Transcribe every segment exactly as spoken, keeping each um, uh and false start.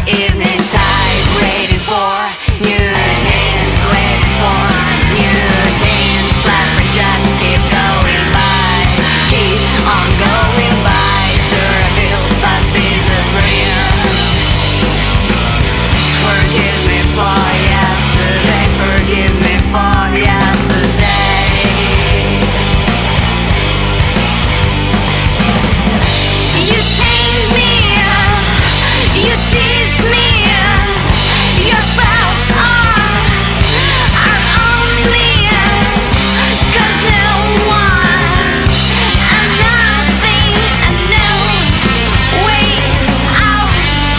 evening tide, waiting for new hands, waiting for new hands. Flashback, just keep going by, keep on going by to reveal last piece of dreams. Forgive me for yesterday, forgive me for yesterday. You take me, you tease me, your spells are, are on me, 'cause no one and nothing and no way out,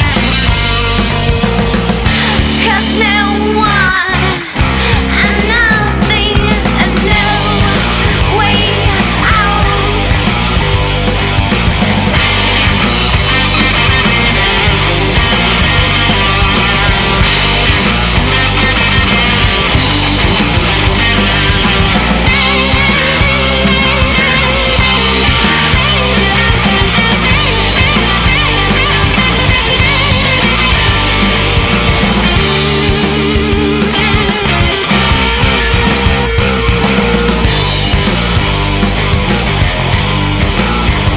'cause no one and nothing and no way out.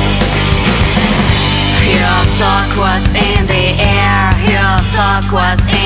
Your talk was in the air, your talk was in